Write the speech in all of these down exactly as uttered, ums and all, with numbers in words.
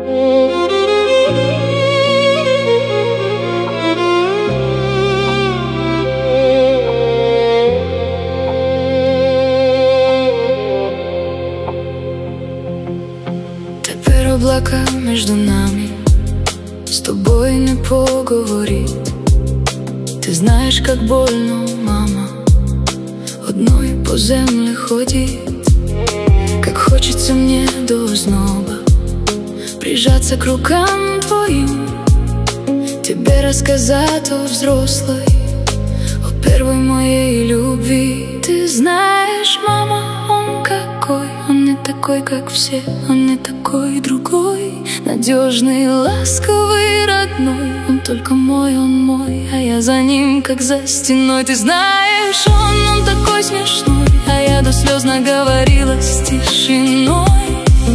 Облака между нами, с тобой не поговорить. Ти знаєш, как больно, мама, одной по земле ходить. Как хочется мне до озноба прижаться к рукам твоим, тебе рассказать о взрослой, о первой моей любви. Ты знаешь, мама, он какой, он не такой, как все, он не такой, другой, надежный, ласковый, родной. Он только мой, он мой, а я за ним, как за стеной. Ты знаешь, он, он такой смешной, а я до слез наговорила с тишиной.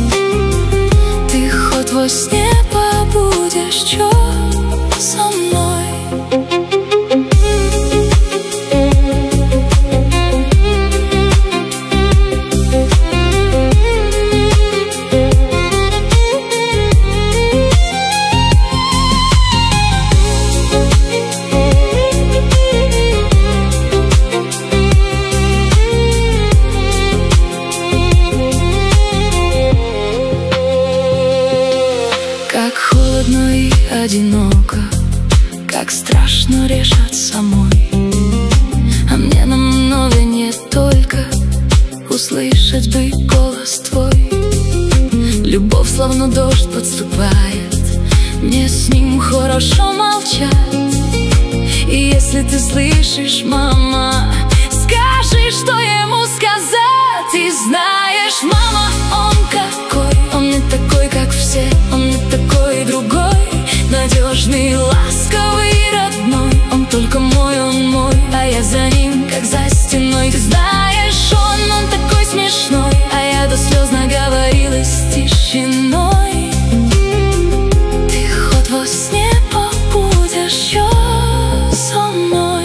Ты хоть во сне побудешь, чё со мной? Как холодно и одиноко, как страшно решать самой. А мне на мгновенье только услышать бы голос твой. Любовь словно дождь подступает, мне с ним хорошо молчать. И если ты слышишь, мама, скажи, что ему сказать. Ты знаешь, мама, он какой, он не такой, как все, он не такой, другой, надежный, ласковый, родной. Он только мой, он мой, а я за ним, как за стеной. Ты знаешь, он, он такой смешной, а я до слез наговорилась с тишиной. Ты хоть во сне побудешь еще со мной.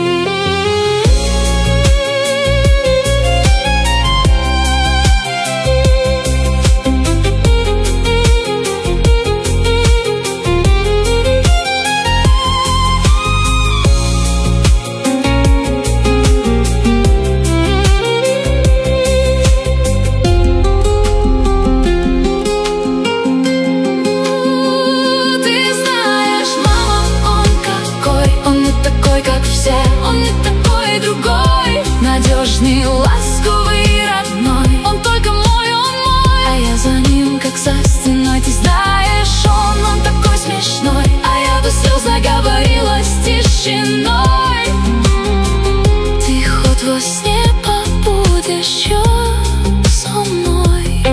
Он не такой, другой, надежный, ласковый, родной. Он только мой, он мой, а я за ним, как за стеной. Ты знаешь, он, он такой смешной, а я до слез наговорила с тишиной. Ты хоть во сне побудешь еще со мной.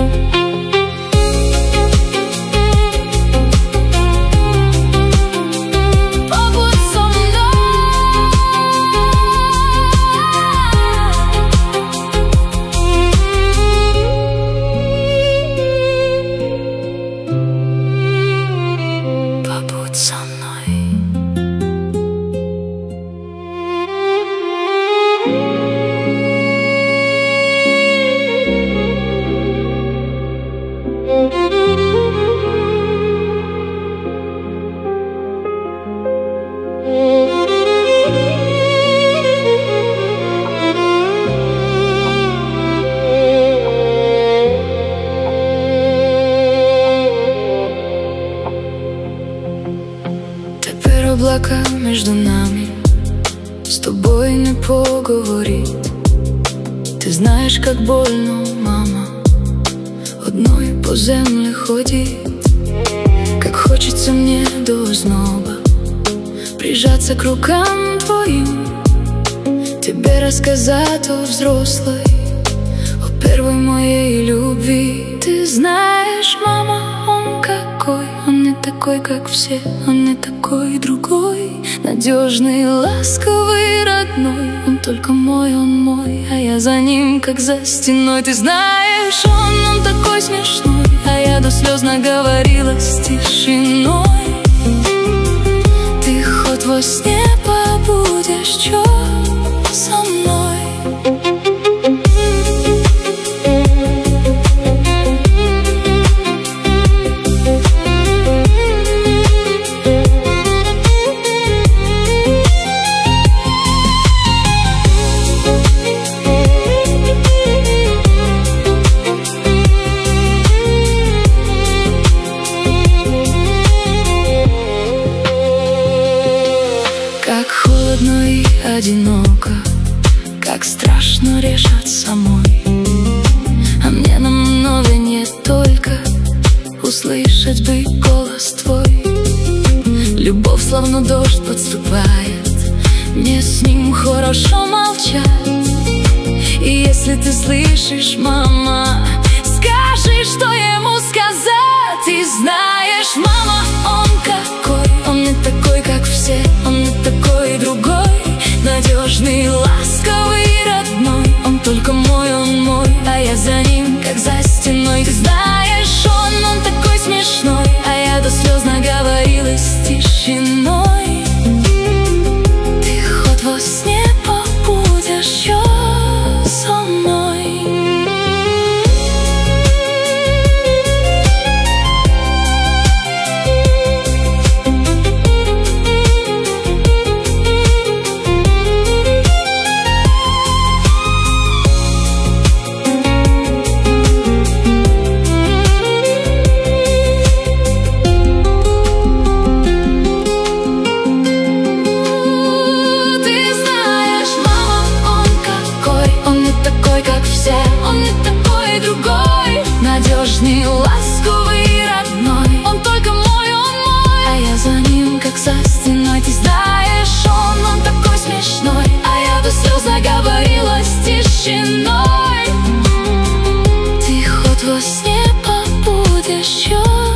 Облака между нами, с тобой не поговорить. Ты знаешь, как больно, мама, одной по земле ходить. Как хочется мне до озноба прижаться к рукам твоим, тебе рассказать о взрослой, о первой моей любви. Ты знаешь, мама, он какой, он не такой, как все, он не такой, другой, надежный, ласковый, родной. Он только мой, он мой, а я за ним, как за стеной. Ты знаешь, он, он такой смешной, а я до слез наговорила с тишиной. Ты хоть во сне побудешь, чё со мной? одиноко, как страшно решать самой. А мне намного не только услышать бы голос твой. Любовь словно дождь подступает, мне с ним хорошо молчать. И если ты слышишь, мама, скажи, что ему сказать. И знаешь, мама, он какой, он не такой, как все, он не такой другой, надежный, ласковый, родной. Он только мой, он мой, а я за ним, как за стеной. Ты знаешь, он, он такой смешной, а я до слез наговорилась тишиной. Ты хоть во сне побудешь еще со мной. Он не такой другой, надежный, ласковый, родной. Он только мой, он мой, а я за ним, как за стеной. Ты знаешь, он, он такой смешной, а я до слез наговорилась тишиной. Ты хоть во сне побудешь еще